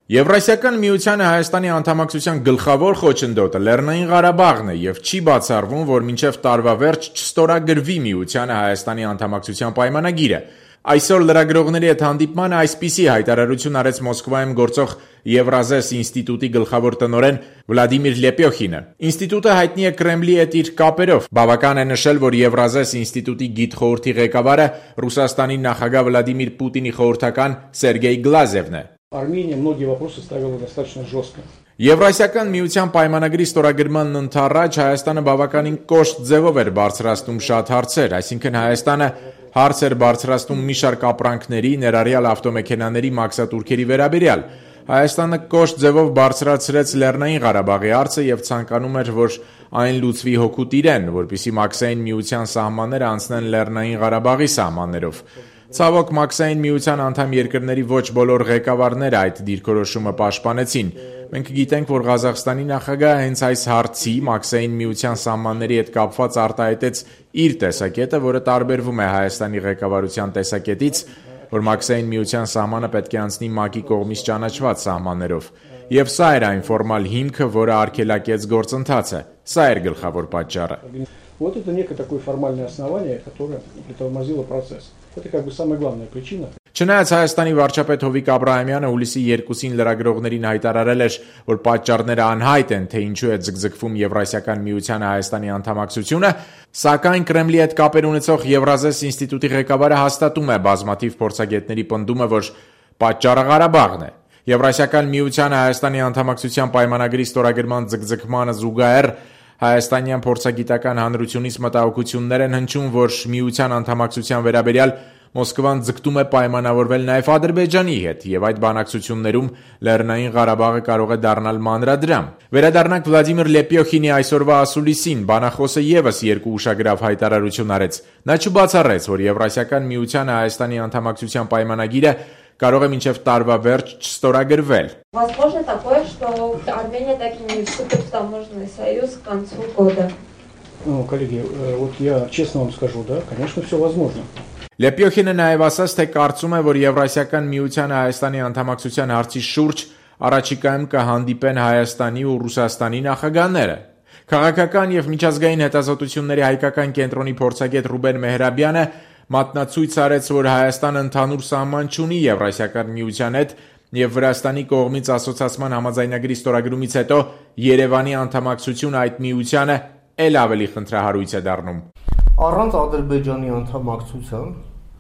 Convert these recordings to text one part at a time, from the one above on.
Եվրասիական միությանը Հայաստանի անդամակցության գլխավոր խոչընդոտը Լեռնային Ղարաբաղն է և չի բացառվում, որ մինչև տարվա վերջ չստորագրվի միությանը Հայաստանի անդամակցության պայմանագիրը։ Այսօր լրագրողների հետ հանդիպմանը այսպիսի հայտարարություն արեց Մոսկվայում գործող Եվրազես ինստիտուտի գլխավոր տնօրեն Վլադիմիր Լեպյոխինը։ Ինստիտուտը հայտնի է Կրեմլի հետ իր կապերով։ Բավական է նշել, որ Եվրազես ինստիտուտի գիտխորհրդի ղեկավարը Ռուսաստանի նախագահ Վլադիմիր Պուտինի խորհրդական Սերգեյ Գլազևն է։ Армения многие вопросы ставила достаточно жестко. Եվրասիական միության պայմանագրի ստորագրմանն ընդառաջ Հայաստանը բավականին կոշտ ձևով էր բարձրացնում շատ հարցեր, այսինքն Հայաստանը հարց էր բարձրացնում մի շարք ապրանքների, ներառյալ ավտոմեքենաների մաքսատուրքերի վերաբերյալ։ Հայաստանը կոշտ ձևով բարձրացրեց Լեռնային Ղարաբաղի հարցը և ցանկանում էր, որ այն լուծվի հօգուտ իրեն, որպեսզի մաքսային միության սահմանները անցնեն Լեռնային Ղարաբաղի սահմաններով։ Ցավոք, մաքսային միության անդամ երկրների ոչ բոլոր ղեկավարները այդ դիրքորոշումը պաշտպանեցին։ Մենք գիտենք, որ Ղազախստանի նախագահը հենց այս հարցի մաքսային միության սահմանների հետ կապված արտահայտեց իր տեսակետը, որը տարբերվում է Հայաստանի ղեկավարության տեսակետից, որ մաքսային միության սահմանը պետք է անցնի ՄԱԿ-ի կողմից ճանաչված սահմաններով։ Եվ սա էր այն ֆորմալ հիմքը, որը արգելակեց գործընթացը։ Սա էր գլխավոր պատճառը։ Вот это некое такое формальное основание, которое притормозило процесс. Это как бы самая главная причина. Չնայած Հայաստանի վարչապետ Հովիկ Աբրահամյանը հուլիսի 2-ին լրագրողներին հայտարարել էր, որ պատճառները անհայտ են, թե ինչու է ձգձգվում Եվրասիական միությանը Հայաստանի անդամակցությունը, սակայն Կրեմլի հետ կապեր ունեցող Եվրազես ինստիտուտի ղեկավարը հաստատում է բազմաթիվ փորձագետների պնդումը, որ պատճառը Ղարաբաղն է։ Եվրասիական միությանը Հայաստանի անդամակցության պայմանագրի ստորագրման ձգձգմանը զուգահեռ հայաստանյան փորձագիտական հանրությունից մտահոգություններ են հնչում, որ միության անդամակցության վերաբերյալ Մոսկվան ձգտում է պայմանավորվել նաև Ադրբեջանի հետ, եւ այդ բանակցություններում Լեռնային Ղարաբաղը կարող է դառնալ մանրադրամ։ Վերադառնանք Վլադիմիր Լեպյոխինի այսօրվա ասուլիսին, բանախոսը եւս երկու ուշագրավ հայտարարություն արեց։ Նա չբացառեց, որ Եվրասիական միությանը Հայաստանի անդամակցության պայմանագիրը կարող է մինչև տարվա վերջ չստորագրվել։ Возможно такое, что Армения так и не вступит в таможенный союз к концу года. Ну, коллеги, вот я честно вам скажу, да, конечно, все возможно. Լեպյոխինը նաև ասաց, թե կարծում է, որ Եվրասիական միությանը Հայաստանի անդամակցության հարցի շուրջ առաջիկայում կհանդիպեն Հայաստանի ու Ռուսաստանի նախագահները։ Քաղաքական եւ միջազգային հետազոտությունների հայկական կենտրոնի փորձագետ Ռուբեն Մեհրաբյանը մատնացույց արեց, որ Հայաստանը ընդհանուր սահման չունի Եվրասիական միության հետ եւ Վրաստանի կողմից ասոցիացման համաձայնագրի ստորագրումից հետո Երևանի անդամակցությունը այդ միությանը ել ավելի խնդրահարույց է դառնում։ Առանց Ադրբեջանի անդամակցության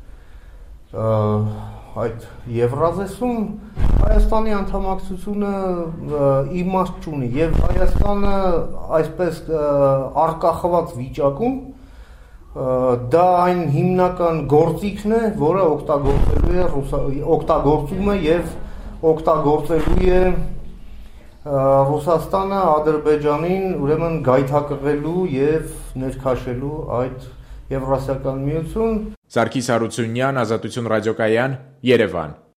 այդ Եվրազեսում Հայաստանի անդամակցությունը իմաստ չունի եւ Հայաստանը այսպես արկախված վիճակում դա այն հիմնական գործիքն է, որը օգտագործում է եւ օգտագործելու է Ռուսաստանը Ադրբեջանին ուրեմն գայթակղելու եւ ներքաշելու այդ Եվրասիական միություն։ Սարգիս Հարությունյան, Ազատություն ռադիոկայան, Երևան։